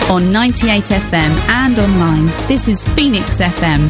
on 98 FM and online. This is Phoenix FM.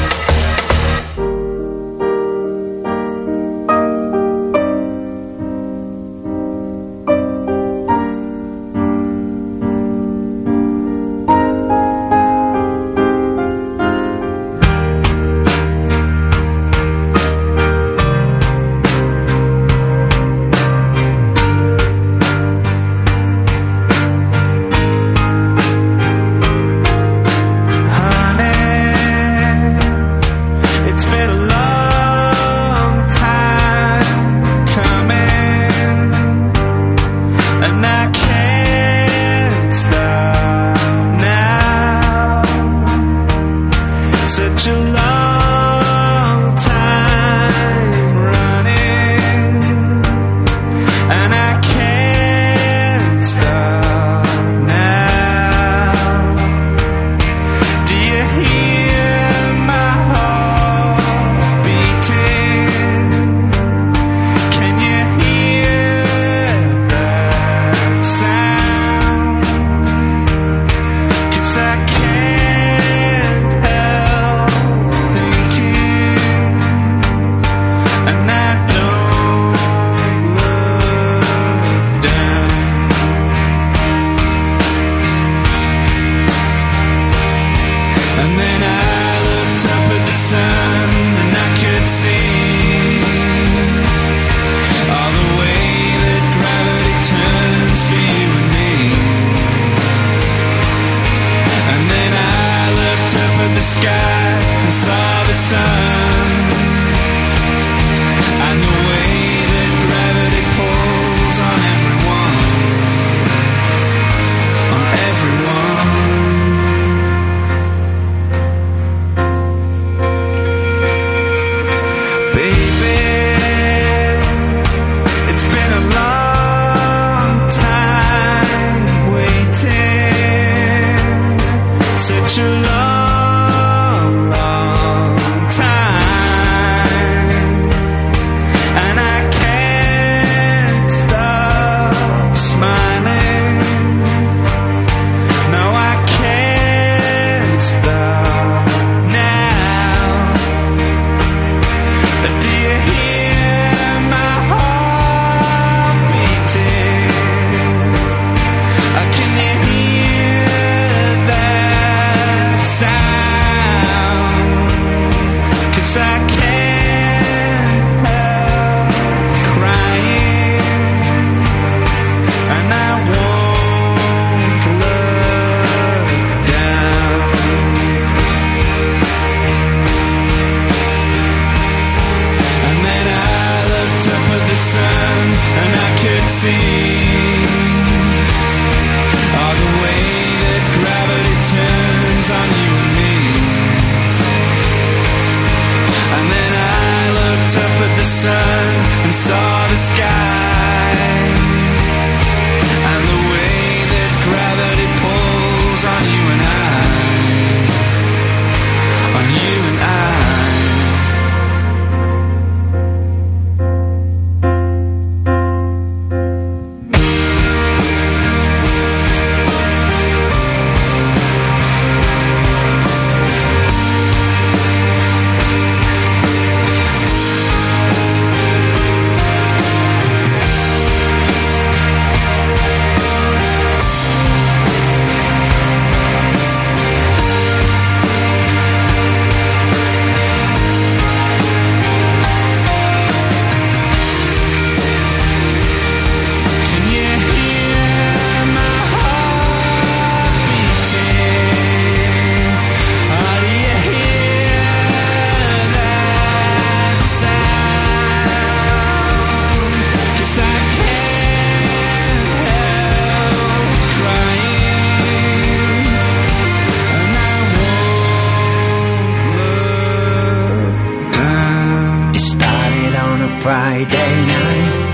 Friday night,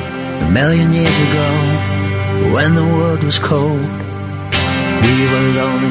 a million years ago, when the world was cold, we were lonely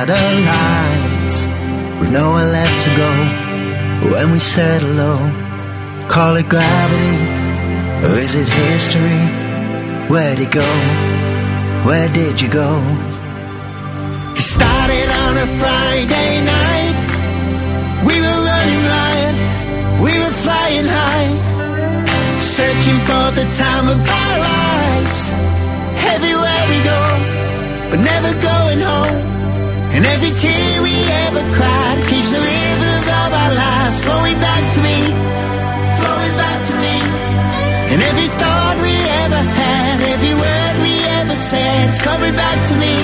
satellites with nowhere left to go. When we said hello, call it gravity, or is it history? Where'd it go? Where did you go? It started on a Friday night. We were running riot, we were flying high, searching for the time of our lives. Everywhere we go, but never going home. And every tear we ever cried keeps the rivers of our lives flowing back to me, flowing back to me. And every thought we ever had, every word we ever said is coming back to me.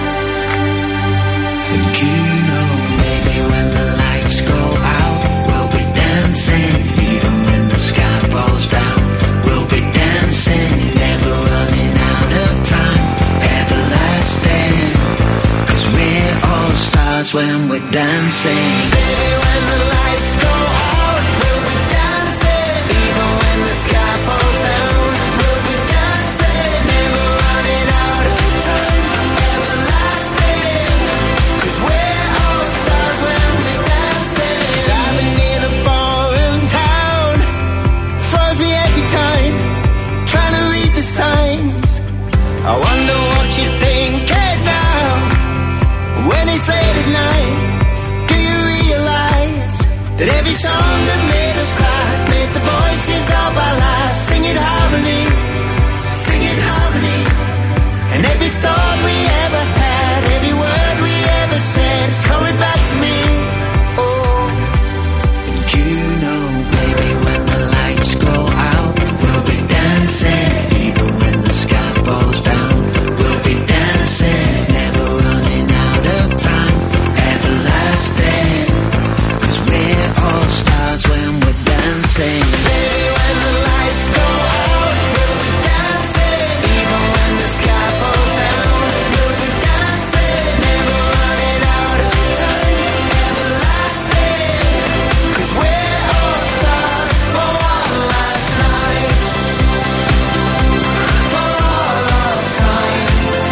And you know, baby, when the lights go out, we'll be dancing. Even when the sky falls down, we'll be dancing. Never running out of time, everlasting. 'Cause we're all stars when we're dancing. Baby, when the lights go out, we'll be dancing. Even when the sky falls down, we'll be dancing. Never running out of time, everlasting. 'Cause we're all stars when we're dancing. Driving in a foreign town throws me every time, trying to read the signs. I wonder what you're thinking now. When it's late at night, do you realize that every song that made us cry made the voices of our lives sing in harmony, sing in harmony. And every thought we ever had, every word we ever said is coming back to me. Oh, and you know, baby, when the lights go out, we'll be dancing. Even when the sky falls down, we'll be dancing. Never running out of time, everlasting. 'Cause we're all stars when we're dancing. Baby, when the lights go out, we'll be dancing. Even when the sky falls down, we'll be dancing. Never running out of time, everlasting. 'Cause we're all stars for one last night, for all of time.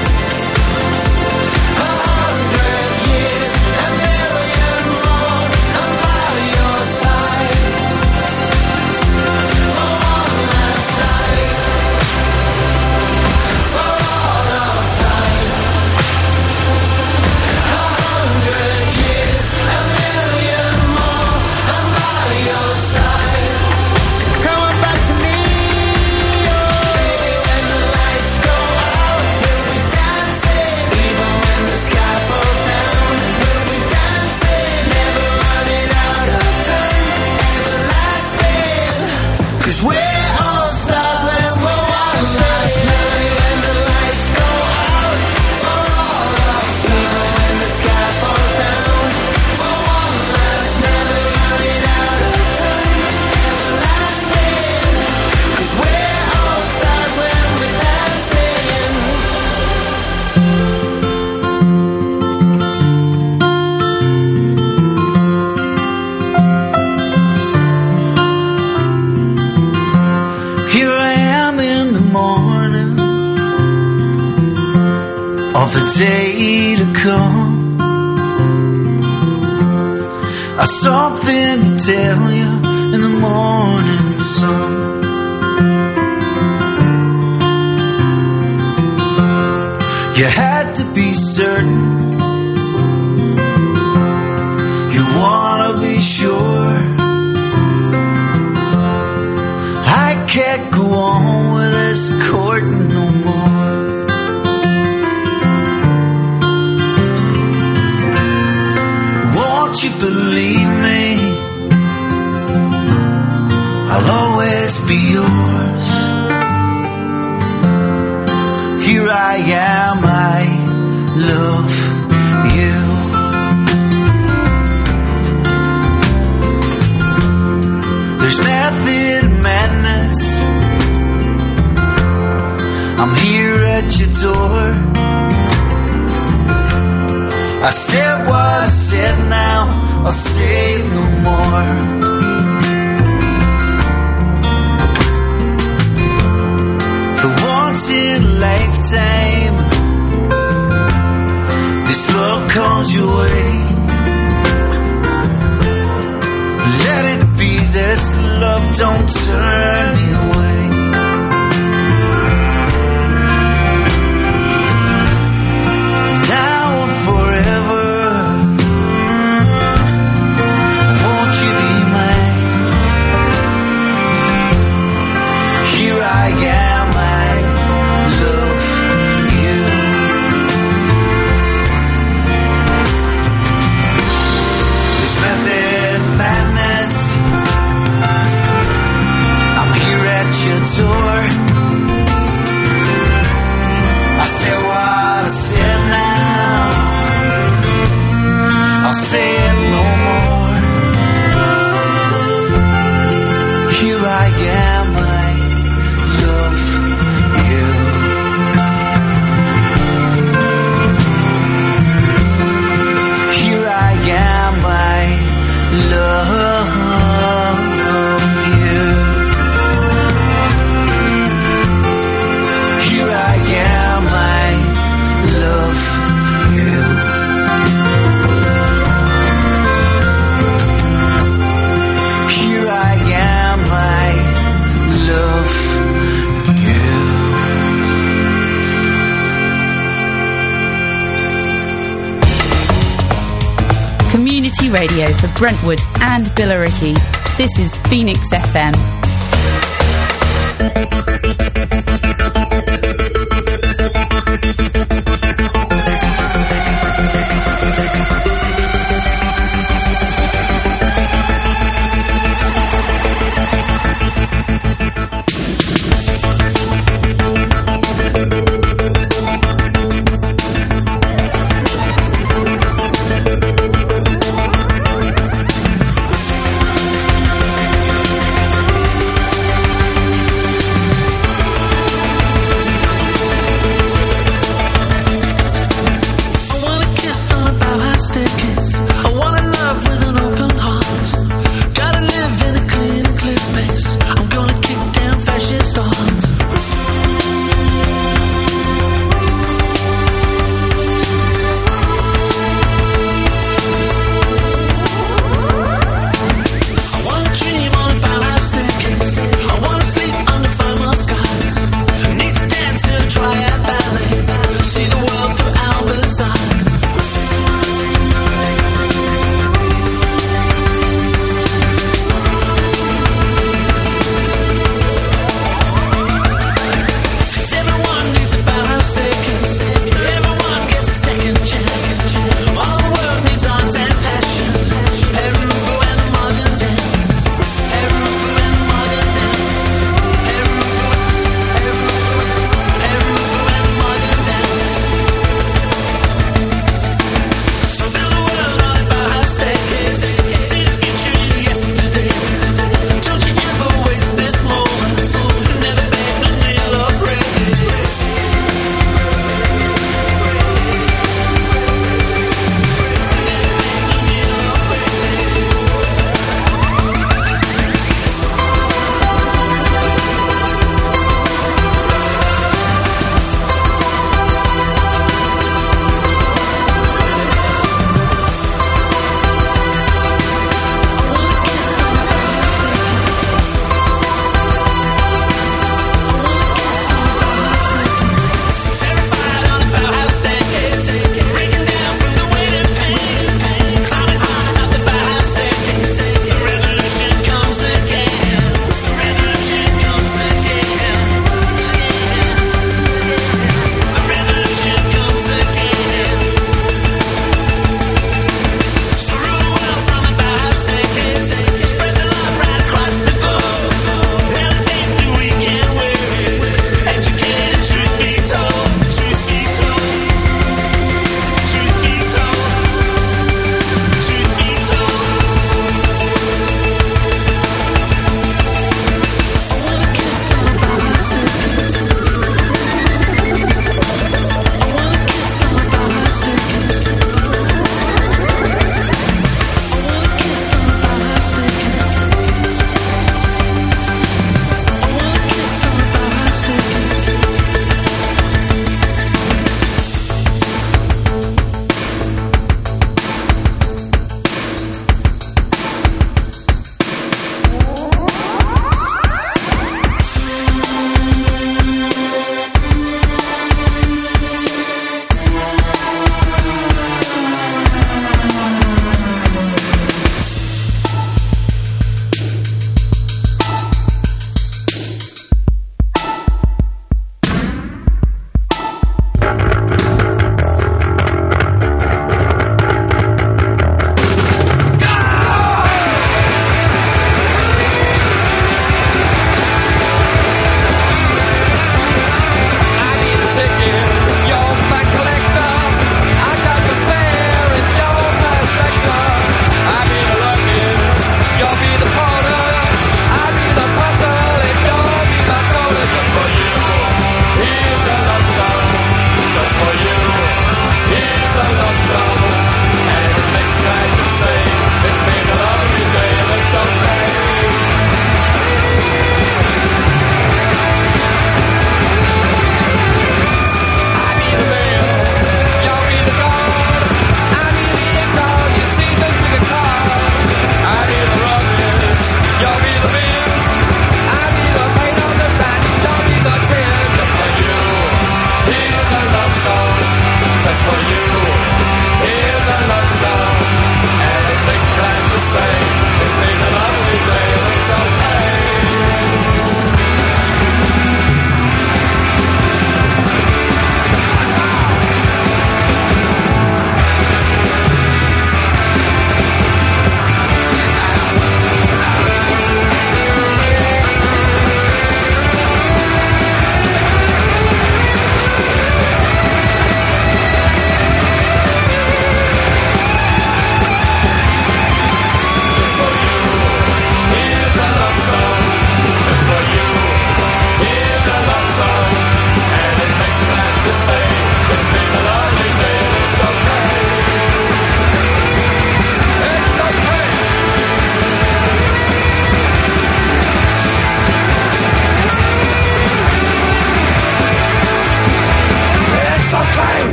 100 years, a million more, I'm by your side. For one last night, for all of time. 100 years, a million more, I'm by your side. So come on back to me, oh. Baby, when the lights go out, we'll be dancing. Even when the sky falls down, we'll be dancing. Never running out of time, everlasting. 'Cause we're all stars when we're one last night. When the lights go out, for all of time. Even when the sky falls down, for one last, never running out of time, everlasting. 'Cause we're all stars when we're dancing. Here I am in the morning of a day to come. I've something to tell you in the morning sun. You had to be certain, you wanna be sure. I can't go on with this courting no more. Won't you believe me? I'll always be yours. Here I am, I love you. There's method in madness. I'm here at your door. I said what I said, now I'll say no more. For once in a lifetime, this love comes your way. Let it be this love, don't turn me away. Now and forever. say what I said now, I'll say it no more. Here I am, I love you. Here I am, I love you. Here I am, I love you. Here I am, I love you. Community radio for Brentwood and Billericay. This is Phoenix FM.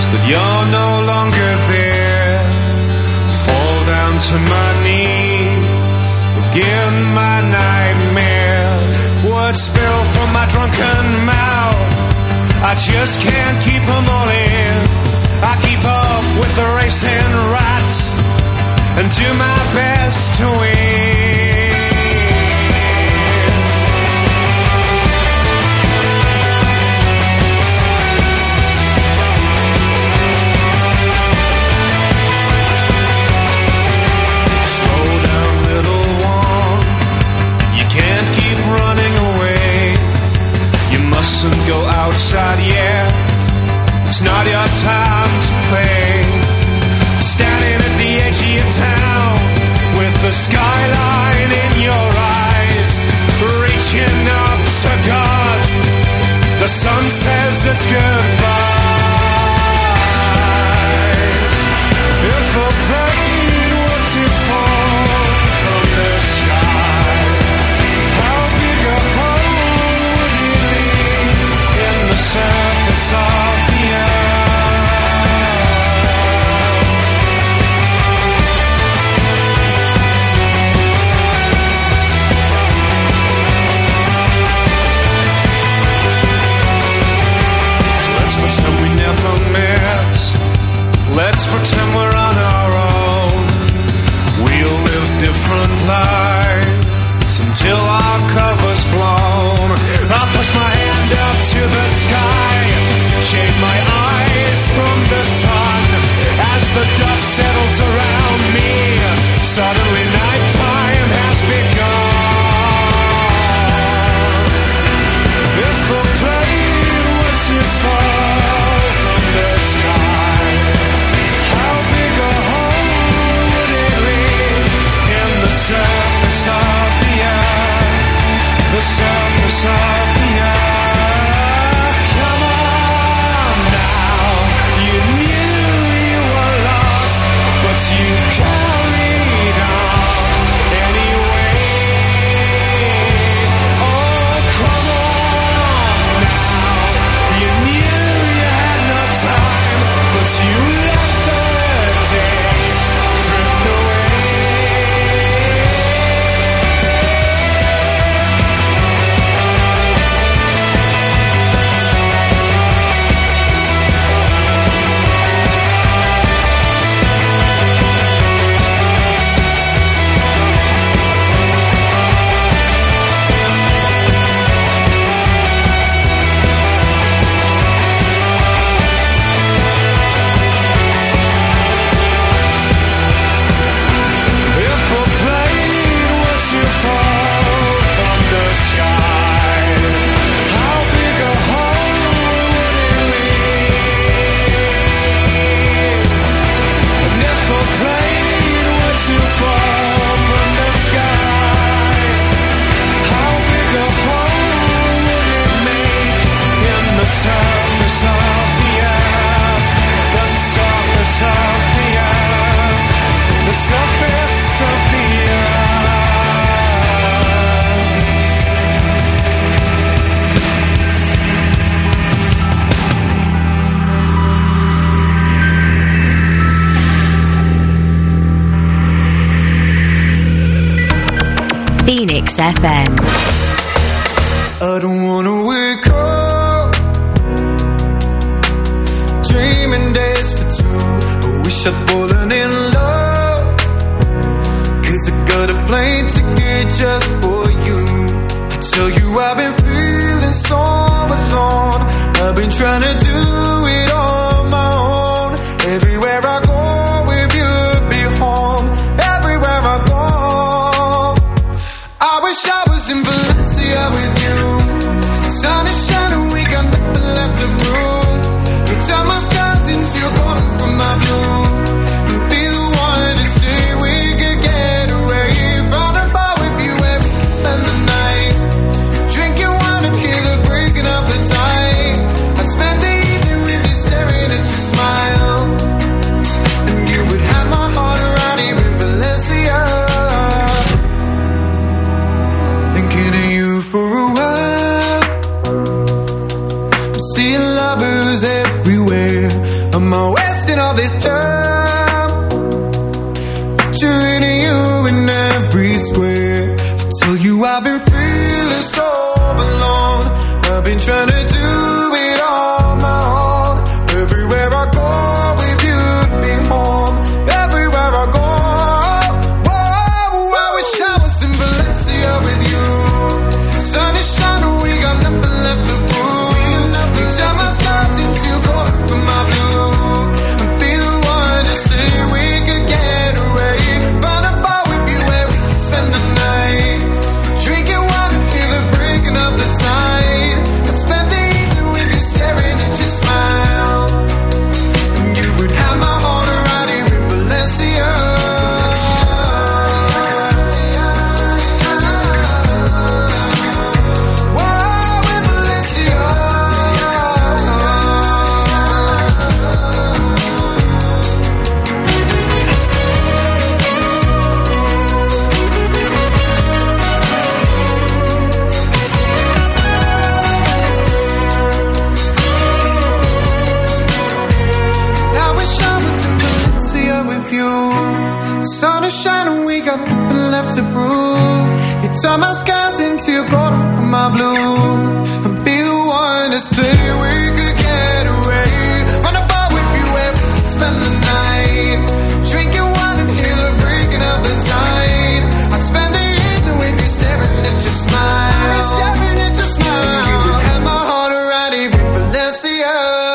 but you're no longer there. Fall down to my knees, begin my nightmare. Words spill from my drunken mouth, I just can't keep them all in. I keep up with the racing rats and do my best to win. Can't keep running away. You mustn't go outside yet. It's not your time to play. Standing at the edge of your town with the skyline in your eyes, reaching up to God. The sun says it's goodbyes. If a plane were to fall from the sky, surface of the Let's pretend we never met. Let's pretend we're on our own. We'll live different lives until our cover's blown. I'll push my hand up to the sky, shade my eyes from the sun. As the dust settles around me, suddenly nighttime has begun. If a plane were to fall from the sky, how big a hole would it leave in the surface of the earth? The surface of the earth. Come on now, you knew you were lost, but you carried on anyway. Oh, come on now, you knew you had no time, but you let the day drift away. Phoenix FM. I don't wanna wake up dreaming days for two. I wish I'd fallen in love, 'cause I got a plane ticket just for you. I tell you I've been feeling so alone. I've been trying to do it on my own. Everywhere I go with you'd be home. Everywhere I go, I wish I was in Valencia with you. The sun is shining, we got nothing left to prove. No time my skies into your corner from my blue. You'll be the one to stay, we could get away. Found a bar with you where we can spend the night, drinking wine and hear the breaking of the tide. I'd spend the evening with this time. Picturing you in every square. I tell you I've been feeling so alone. I've been trying to do it on my own. Everywhere I go with you'd be home. Everywhere I go, whoa, I wish I was in Valencia with you. Sun is shining, we got nothing left to prove. You turn my skies into gold for my blue. And be the one to say we could get away. Find a bar with you where we can spend the night. Drinking wine and hear the breaking of the tide. I'd spend the evening with you staring at your smile. And you would have my heart right here in Valencia. Whoa, in Valencia. I wish I was in Valencia with you. Sun is shining, we got nothing left to prove. You turn my skies into golden for my blue. And be the one to stay, we could get away. Find a bar with you where we can spend the night. Drinking wine and hear the breaking of the tide. I'd spend the evening with you staring at your smile. Staring at your smile. And you would have my heart right here in Valencia.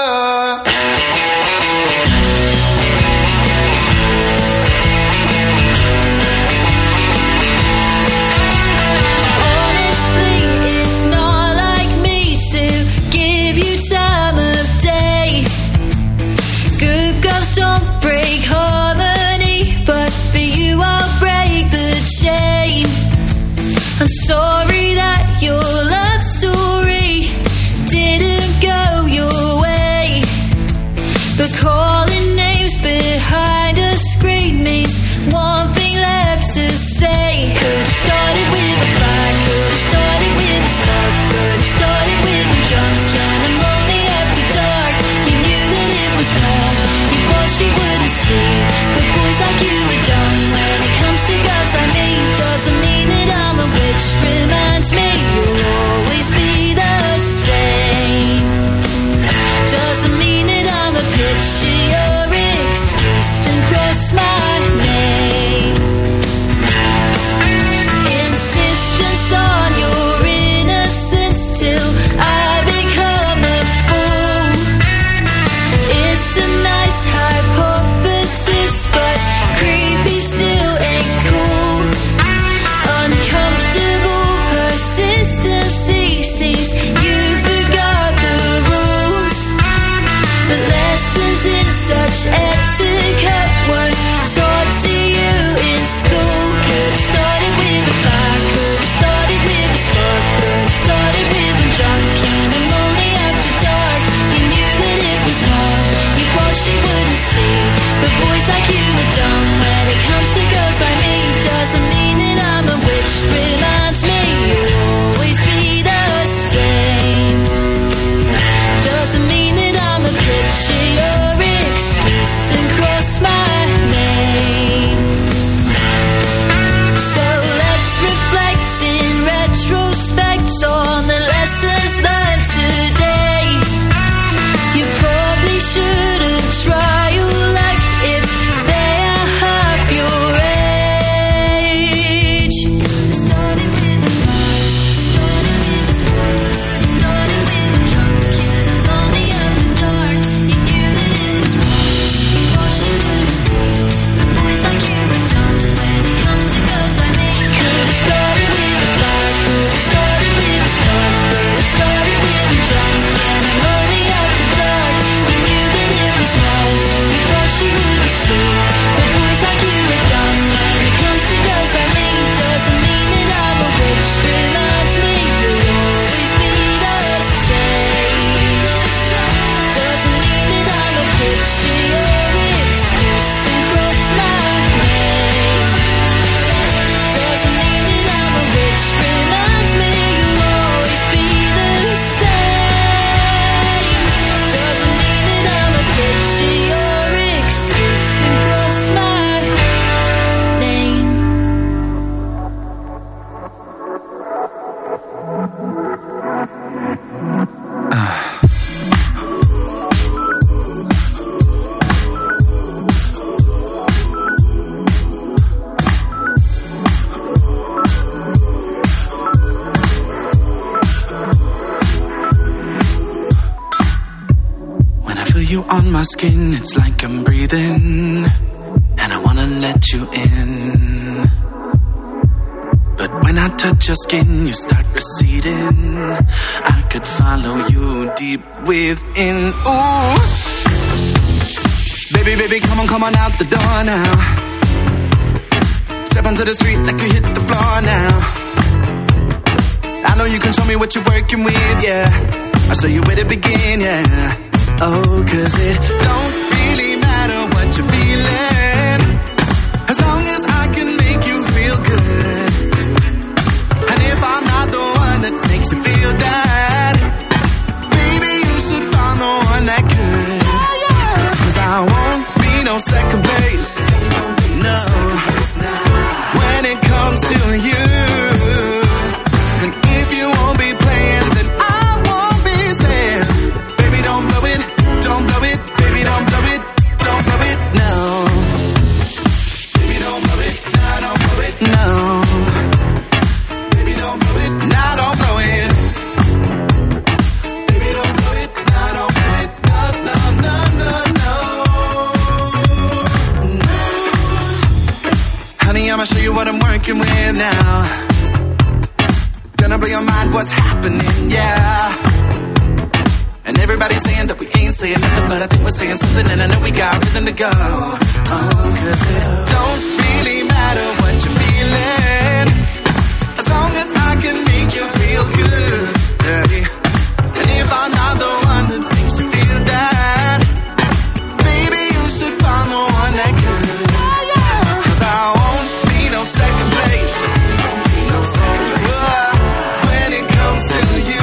Honestly, it's not like me to give you time of day. Good girls don't break harmony, but for you I'll break the chain. I'm sorry that your love story didn't go your way, but calling names behind a screen means one thing left to say. Could've started with a fight, could've started with a spark, could've started with a drunk, and I'm lonely after dark. You knew that it was wrong, you thought she wouldn't see, but boys like you are dumb. When it comes to girls like me, doesn't mean that I'm a witch. Reminds me you'll always be the same. Doesn't mean that I'm a picture your excuse and cross my name. Insistence on your innocence till I become a fool. It's a nice hypothesis, but creepy still ain't cool. Uncomfortable persistency seems you forgot the rules, but lessons in such etiquette weren't taught to you in school. Could've started with a fire, could've started with a spark, could've started with a drunk, and I'm lonely after dark. You knew that it was wrong, you thought she wouldn't see, but boys like you are dumb. When it comes to girls like me, doesn't mean that I'm a witch. Reminds me you'll always be the same. Doesn't mean that I'm a picture your excuse and cross my name. So let's reflect in retrospect on the lessons learned today. You probably shouldn't try your luck if they are skin, it's like I'm breathing, and I wanna let you in. But when I touch your skin, you start receding. I could follow you deep within. Ooh, baby, baby, come on out the door now. Step onto the street like you hit the floor now. I know you can show me what you're working with, yeah. I'll show you where to begin, yeah. Oh, 'cause it don't really matter what you're feeling, as long as I can make you feel good. And if I'm not the one that makes you feel that, baby, you should find the one that could. 'Cause I won't be no second place, no, when it comes to you. And if you won't be playing, then I won't be saying, baby, don't blow it, don't blow it, baby, don't blow it, don't blow it, no. Baby, don't blow it, nah, don't blow it, no. Baby, don't blow it, nah, don't blow it. Baby, don't blow it, nah, don't blow it, no, no, no, no, no. Honey, I'ma show you what I'm working with now. Gonna blow your mind, what's happening, yeah. And everybody's saying that we ain't saying nothing, but I think we're saying something, and I know we got rhythm to go. Oh, 'cause it don't really matter what you're feeling, as long as I can make you feel good, baby. And if I'm not the one that makes you feel that, baby, you should find the one that could. 'Cause I won't be no second place, no second place, when it comes to you.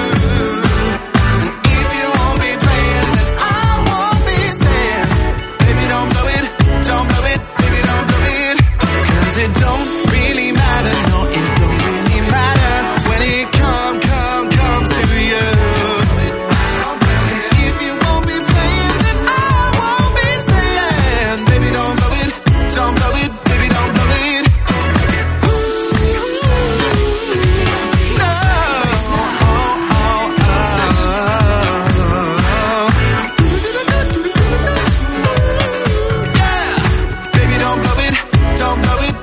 It don't really matter, no, it don't really matter when it comes to you. And if you won't be playing, then I won't be staying. Baby, don't blow it, don't blow it, baby, don't blow it. No. Yeah, baby, don't blow it, don't blow it.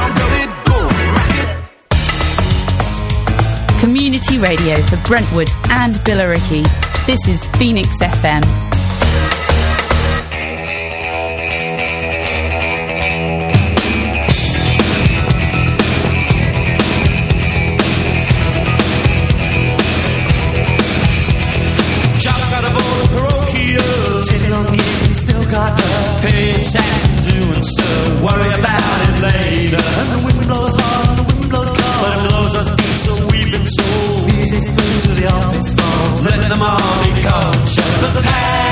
Community radio for Brentwood and Billericay. This is Phoenix FM. Job got a bowl of parochial, sitting on years and still got the paying tax and doing stuff. Worry about it later. And the wind blows hard, the wind blows cold, but it blows us deep, so we've been told. Music's through to the office phones, letting them all be culture. But the past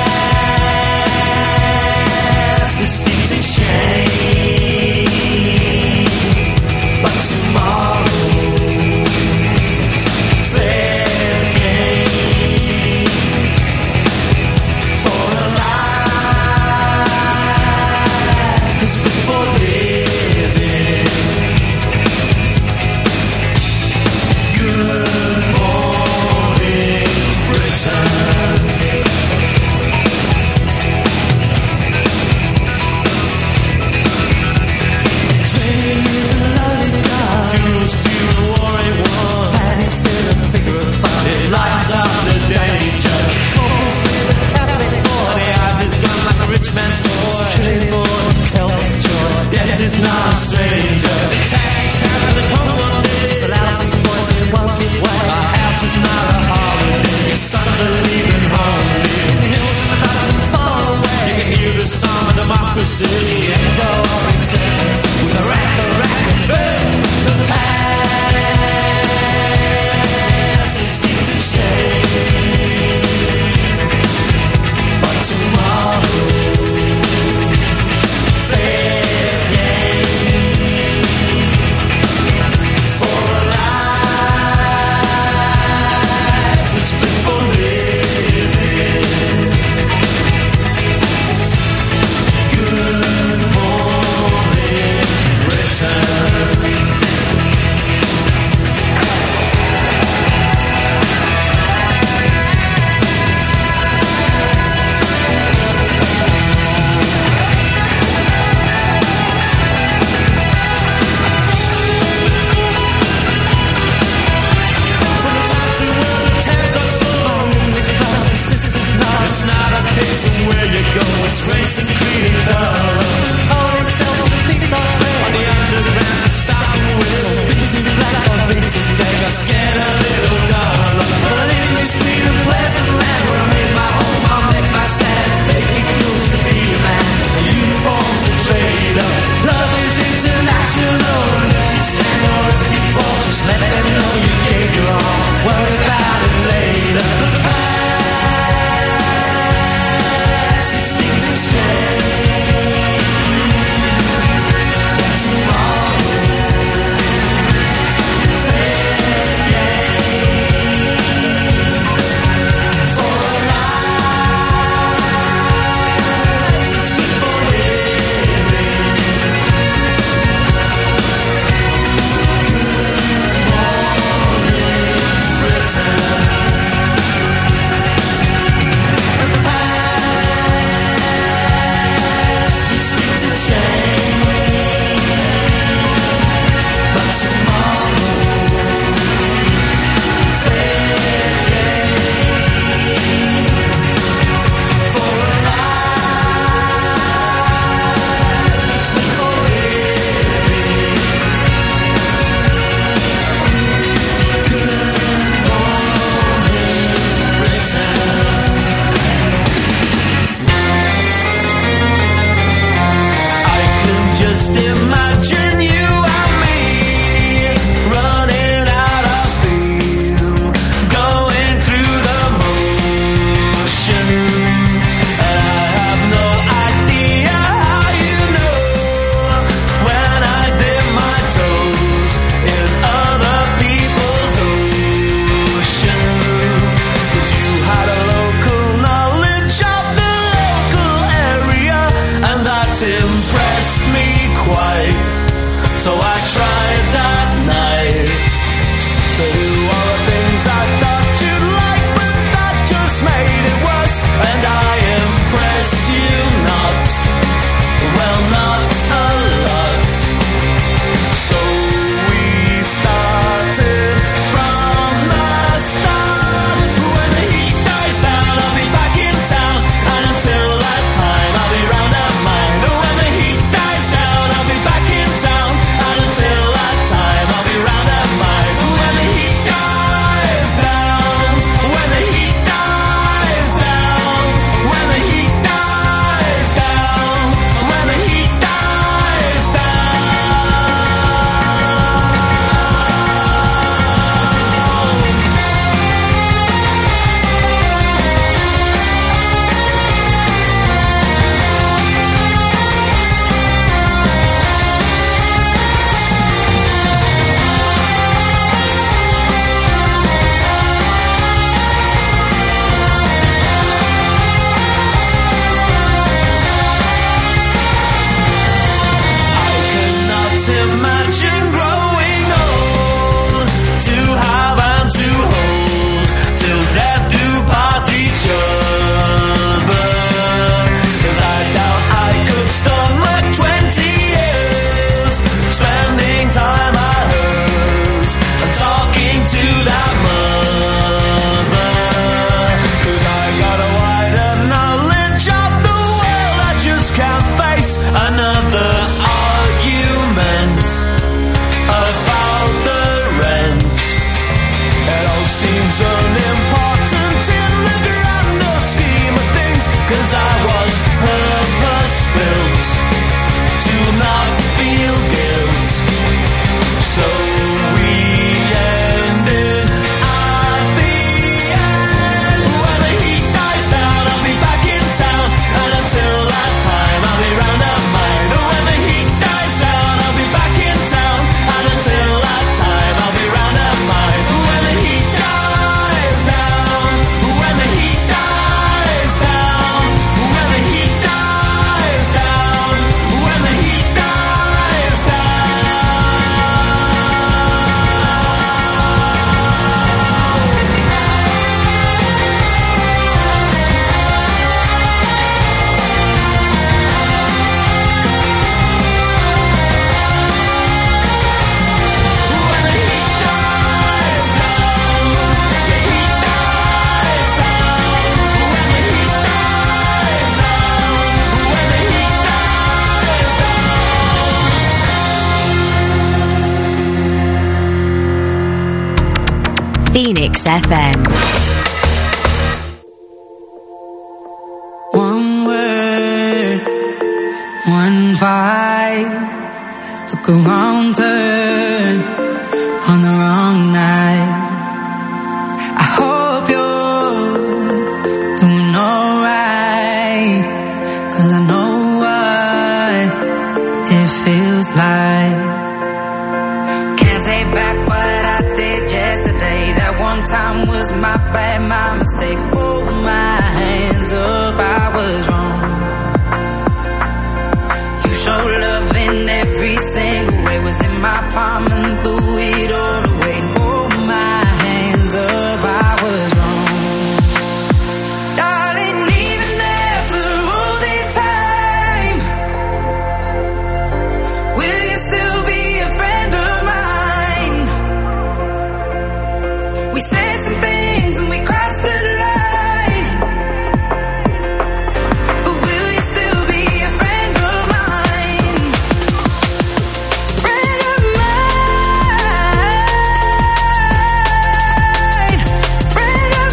where you go. It's racing clean and thorough. Told himself to think on the underground. Stop and wait. Vintage black or vintage black. Just get a little duller. But I live in this clean and pleasant land where I made my home, I'll make my stand. Make it cool to be a man. The uniform's the trader. Love is international. And if you stand or if you fall, just let them know you gave your all. Worry about it later. The past is things that change. But tomorrow's fair game. For a life that's good for living. Good morning, Britain. The past is things that change, but tomorrow's fair game. For a life that's good for living. Good morning, Britain. I can just imagine you and me running out of steam, going through the motions, and I have no idea how you know when I dip my toes in other people's oceans. 'Cause you had a local knowledge of the local area, and that impressed me quite. So I tried that night to do all the things I thought you'd like, but that just made it worse. And I impressed you not, well, not a lot. So we started from the start. When the heat dies down, I'll be back in town, and until that time, I'll be round at mine. When the heat dies down, I'll be back in town, and until Phoenix FM. One word, one vibe, took a wrong turn on the wrong night. I hope you're doing alright, 'cause I know what it feels like. Can't take back what I did yesterday. That one time was my bad, my mistake. Hold my hands up, I was wrong. You showed love in every single way. Was in my palm and threw it all away. Hold my hands up, I was wrong. Darling, even after all this time, will you still be a friend of mine? We said some things and we crossed the line, but will you still be a friend of mine? Friend of mine, friend of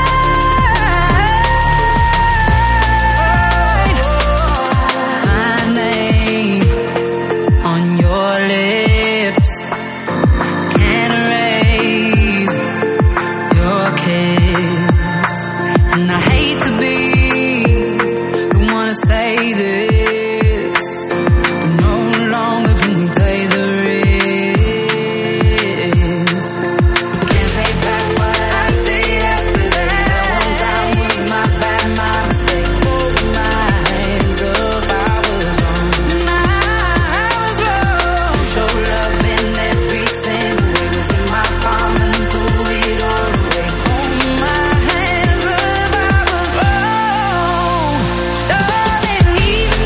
mine. My name on your lips can't erase your kiss, and I hate to be the one to say this, but no longer can we take the risk. Can't take back what I did yesterday. That one time was my bad, my mistake. Hold my hands up, I was wrong. I was wrong. You showed love in every single way. Was in my palm and threw it all away. Hold my hands up, I was wrong. Darling, even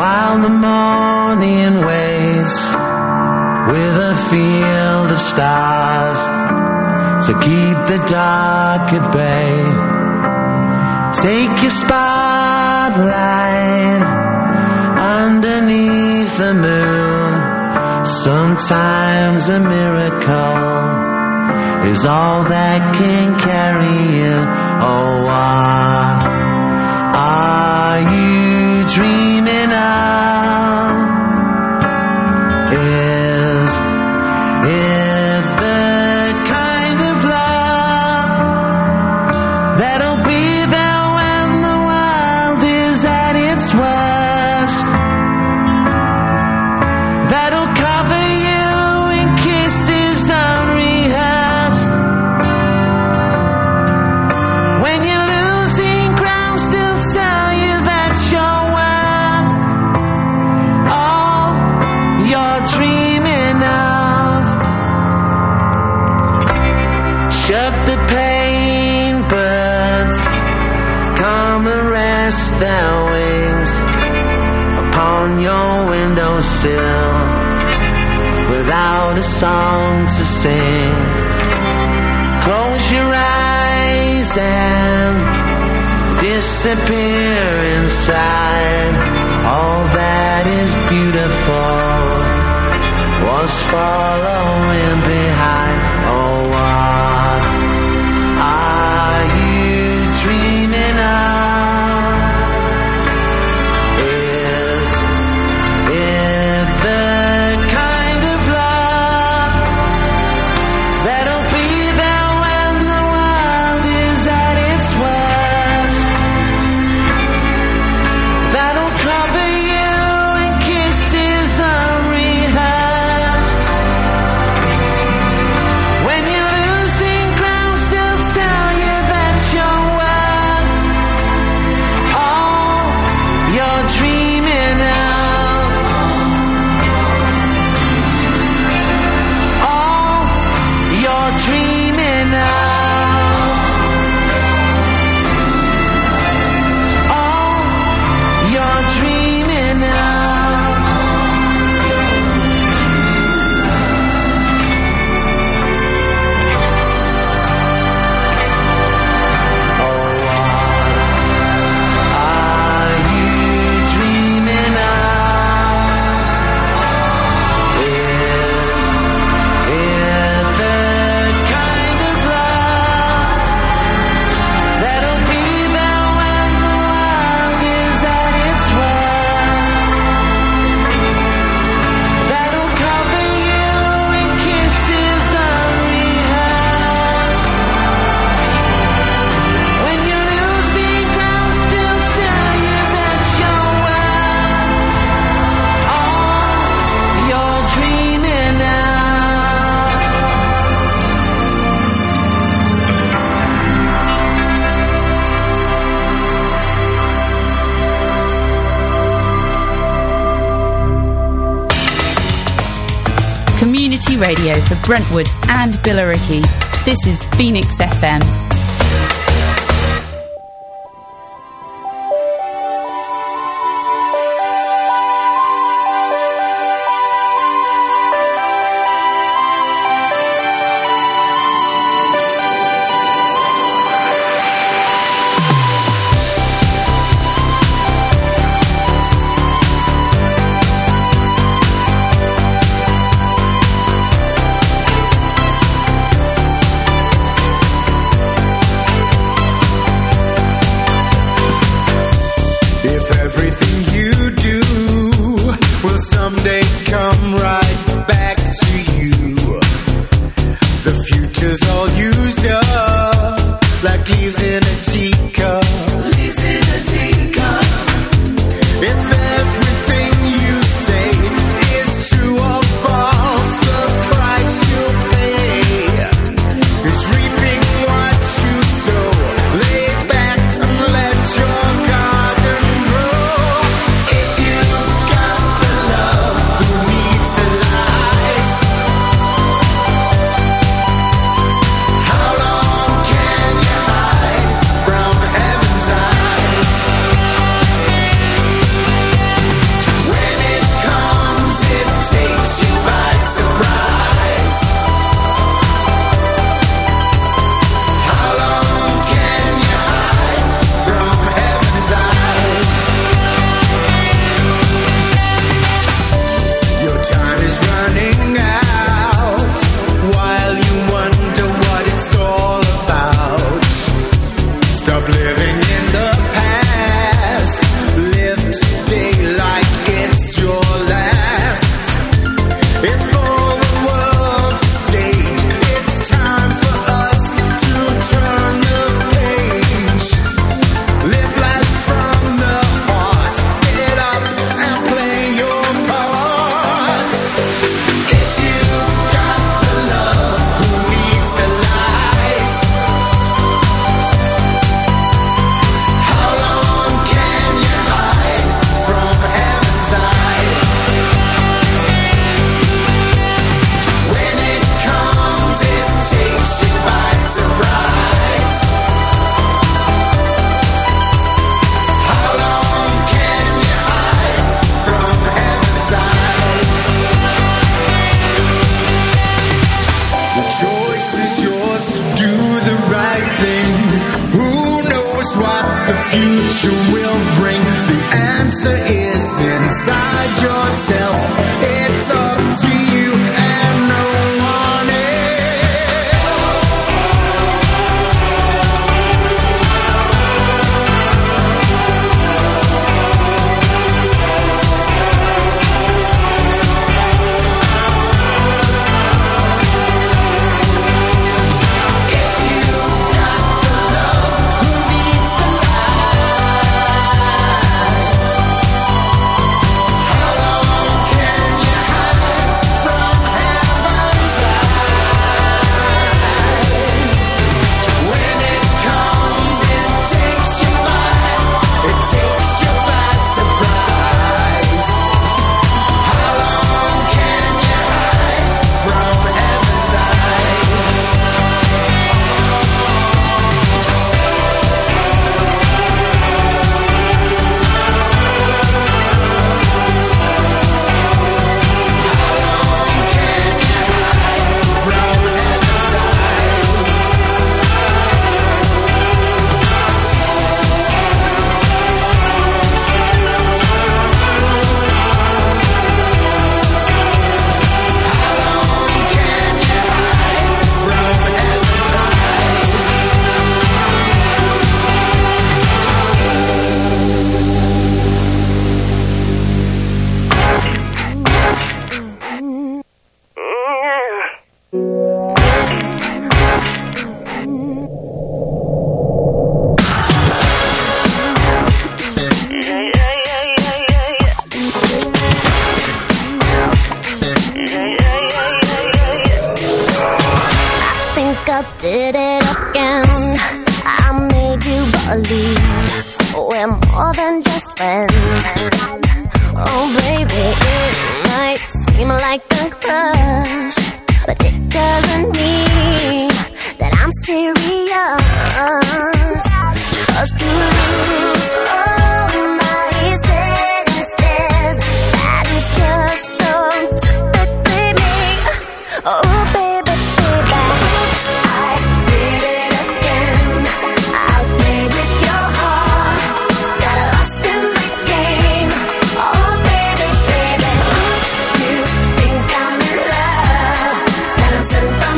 while the morning waits with a field of stars to keep the dark at bay. Take your spotlight underneath the moon. Sometimes a miracle is all that can carry you. Oh, what are you dreaming of? Is it the kind of love that'll be there when the world is at its worst? That'll cover you in kisses unrehearsed. When you're losing ground, still tell you that you're worth all you're dreaming of. Shut the pain, birds, come and rest their wings upon your windowsill without a song to sing. Close your eyes and disappear inside. All that is beautiful was following behind. Oh, what are you dreaming of? Is it the kind of love that'll be there when the world is at its worst? That'll cover you in kisses unrehearsed. When you're losing ground, still tell you that you're worth all you're dreaming of. All you're dreaming of. All you're dreaming of. Oh, what are you dreaming of? Is it the kind of love that'll be there when the world is at its worst? That'll cover you in kisses unrehearsed. When you're losing ground, still tell you that you're worth all you're dreaming of. Community radio for Brentwood and Billericay. This is Phoenix FM. If everything you do will someday come right back to you, the future's all used up like leaves in a teacup. If everything you say is true or false, the price you'll pay is reaping what you sow. Lay back and let your garden grow. If you've got the love, who needs the light? decide yourself. It's up to you and no one did it again. I made you believe we're more than just friends. Oh baby, it might seem like a crush, but it doesn't mean that I'm serious. 'Cause to lose all my senses, that is just so typically me. Oh baby, baby, I did it again. I played with your heart, got lost in this game. Oh baby, baby, you think I'm in love, that I'm sent from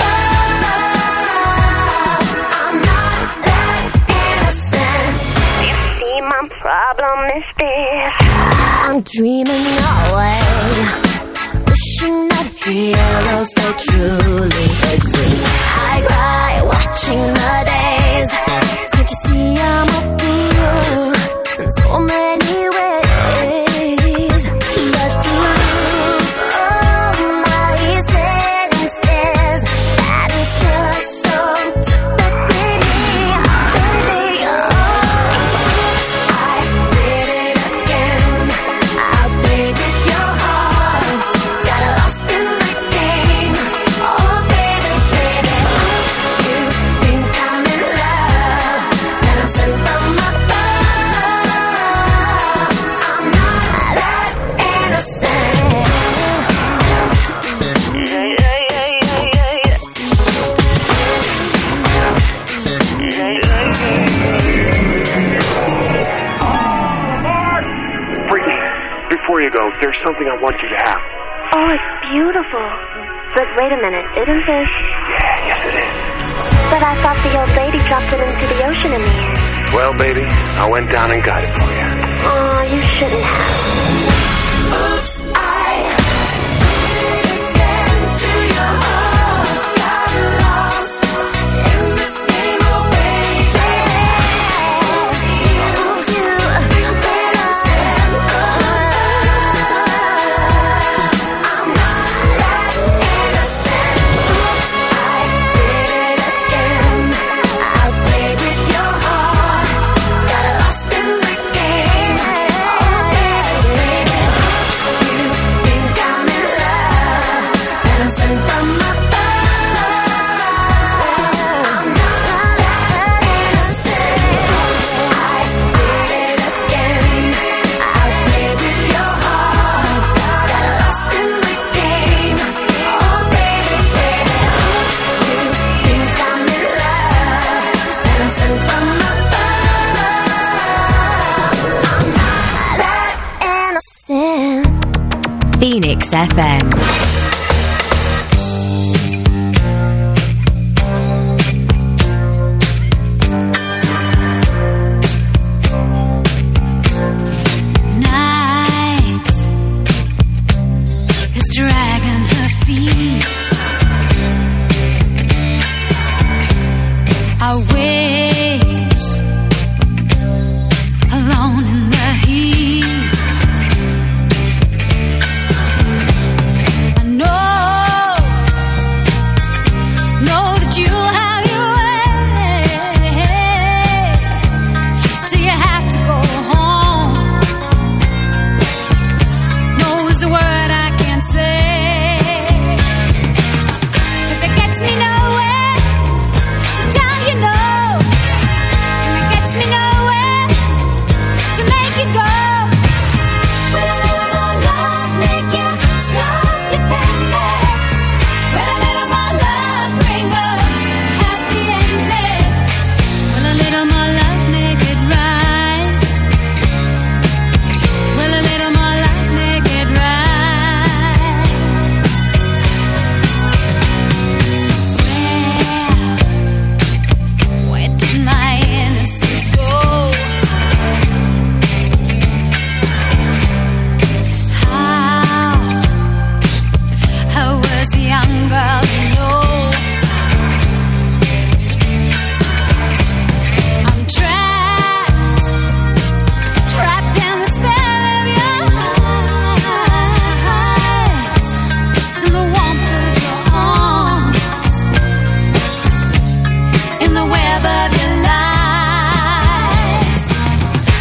above. I'm not that innocent. You see, my problem is this: I'm dreaming away, wishing that heroes they truly exist. I cry watching the days. Can't you see I'm a fool in so many ways? But to lose all my senses, that is just so typically me, baby. Oh, I did it again. I played with your heart, got lost in this game. Oh baby, baby, you think I'm in love, that I'm sent from above. I'm not that innocent. Brittany, before you go, there's something I want you to have. Oh, it's beautiful. But wait a minute, isn't this? Yeah, yes it is. But I thought the old lady dropped it into the ocean in the end. Well, baby, I went down and got it for you. Oh, you shouldn't have. Oops, I did it again to your heart. Got lost in this game, oh baby. You better stand for love. I'm not that innocent. Oops, I did it again. I played with your heart, got lost in this game. Oh baby, Phoenix FM.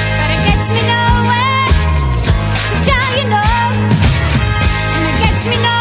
Me know